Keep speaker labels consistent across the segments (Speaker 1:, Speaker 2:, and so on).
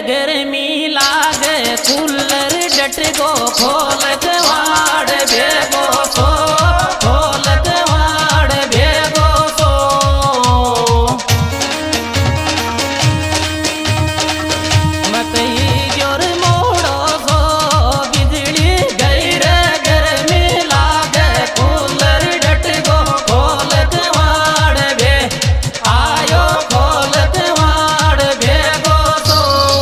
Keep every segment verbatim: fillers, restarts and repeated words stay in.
Speaker 1: गर्मी लागे कूलर डट गो खोल वाड़ बेगो सो खोल वाड़ बेगो सो मकई जोर मोड़ो सो बिजली गई रे गर्मी लागे कूलर डट गो खोल वाड़ बे आयो खोल वाड़ बेगो सो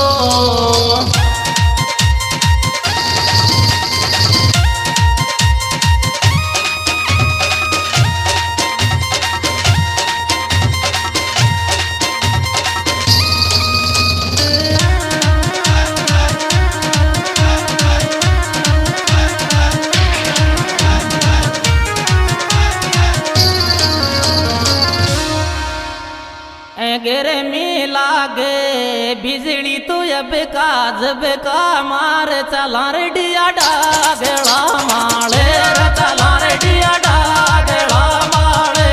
Speaker 1: गर्मी लागे बिजली तो अब का जब का मार चला रे डिया डागला माले रे चला रे डिया डागला माले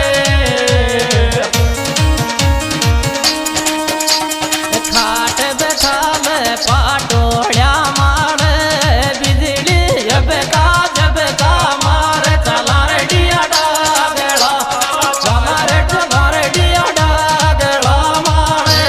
Speaker 1: खाट बैठा में पाटोड़िया मारे बिजली अब का जब का मार चला रे डिया डागला चला रे चला रे डिया डागला मारे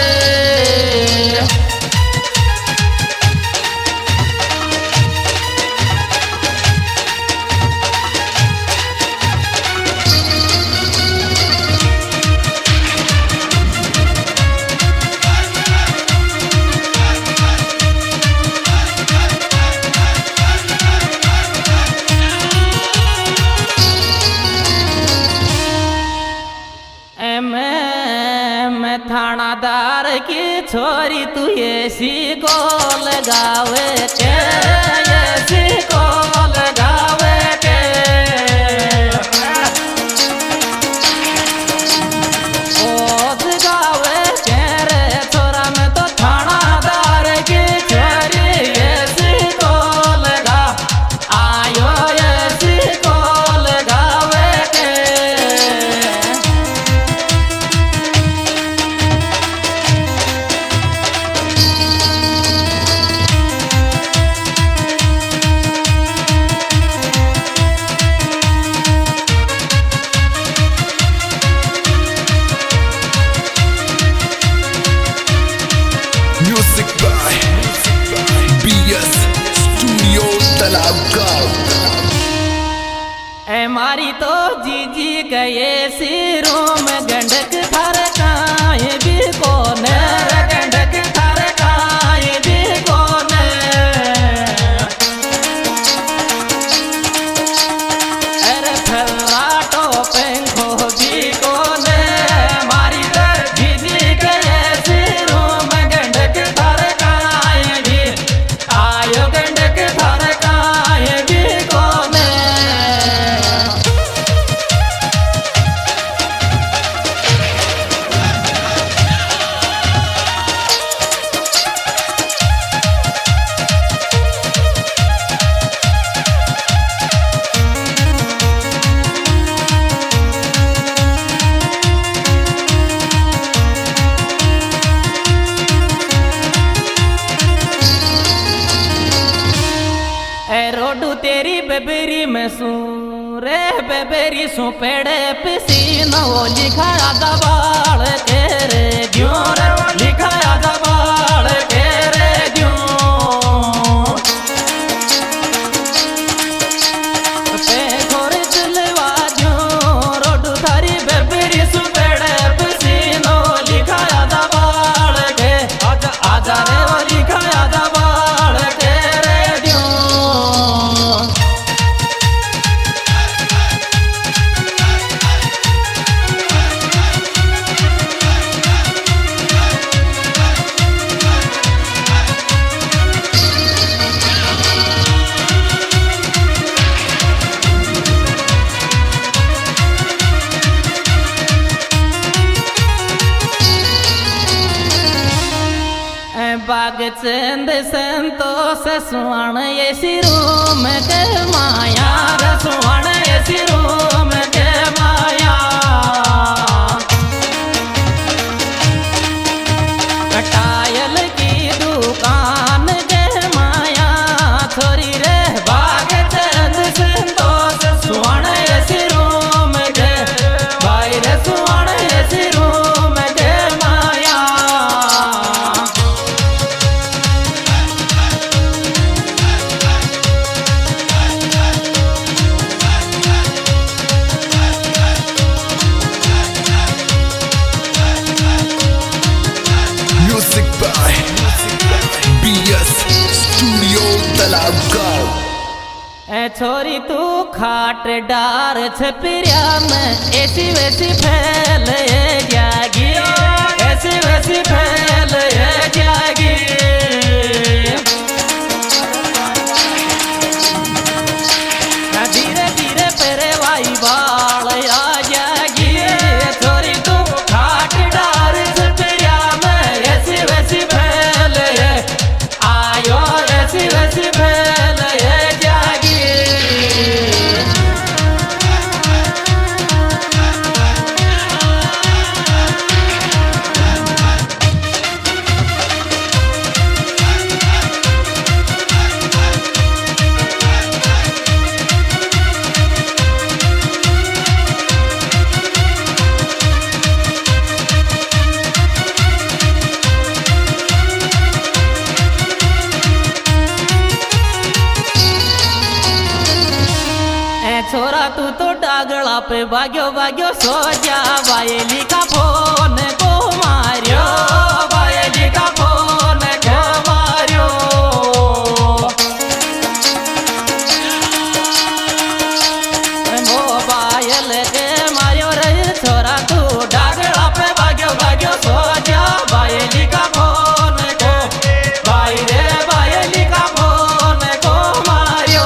Speaker 1: मैं थानादार की छोरी तू ऐसी को लगावे के ऐसी को लगावे के ओद गावे के रे छोरा में तो थानादार की छोरी ऐसी को लगा आयो ऐसी को लगावे के
Speaker 2: Music by B S Studio Talabgaon.
Speaker 1: ए मारी तो जीजी गए सिरों में गंडक थर काए भी कोने रे गंडक थर काए भी कोने अरे फल्ला टोपें खो भी कोने मारी तो जीजी गए सिरों में गंडक थर काए भी आयो गंडक थर काए भी कोने रोडू तेरी बेबेरी में सू रे बेबेरी सू पेड़े पसीना वो लिखाया दबाड़ के रे क्यों रे लिखाया दबाड़ के रे क्यों पे घोरे चलवा क्यों रोडू थारी बेबेरी सू पेड़े पसीना लिखाया दबाड़ के आजा आजा रे वो लिखाया दबाड़ के रे क्यों बाग चंद संतोष सुवर्ण ये सिरों में के माया सुवर्ण ये सिरों में के माया कटायल की दुकान
Speaker 2: तालाब गाँव।
Speaker 1: ए छोरी तू खाट डार छपिरिया में ऐसी वैसी फैल जागी, ऐसी वैसी फैल जागी। धीरे धीरे पेरे वाई बाल आ जागी। छोरी तू खाट डार छपिरिया में ऐसी वैसी फैल आयो, ऐसी वैसी फैल जागी। छोरा तू तो डागला पे भाग्यो भाग्यो सो जा। वायली का फोन को मारियो, वायली का फोन को मारियो। मोबाइल के मारियो रे छोरा तू डागला पे भाग्यो भाग्यो सो जा। वायली का फोन को भाई रे, वायली का फोन को मारियो।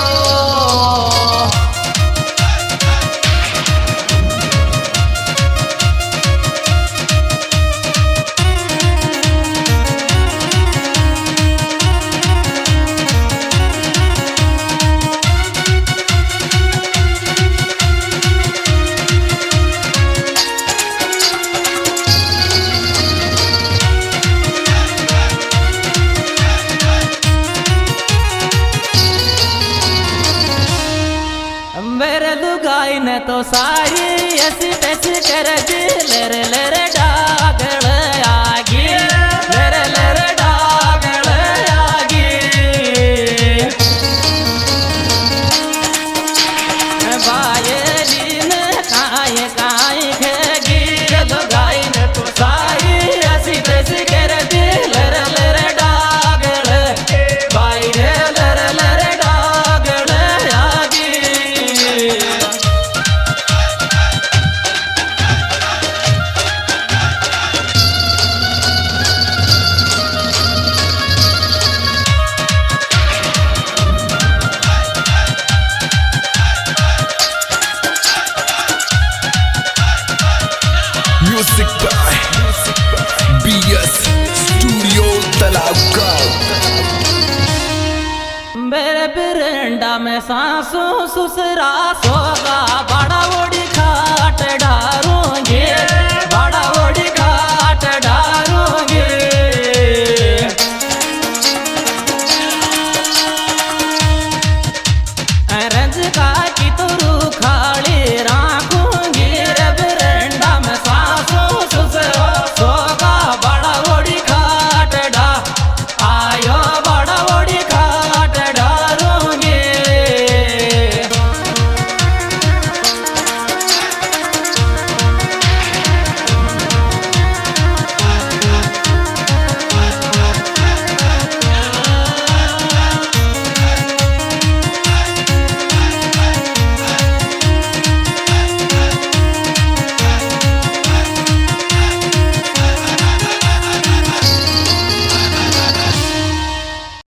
Speaker 1: मेरे लुगाई ने तो सारी ऐसी तैसी कर दी। लेरे लेरे डागल आगी, लेरे लेरे डागल आगी। बायली ने काई काई खेगी। लुगाई ने तो सारी ऐसी तैसी कर दी। लेरे लेरे डागल बाई रे, लेरे लेरे डागल आगी।
Speaker 2: म्यूजिक बाय बीएस स्टूडियो तालाब गाँव।
Speaker 1: मेरे बिरंडा में सासू ससुरा सोगा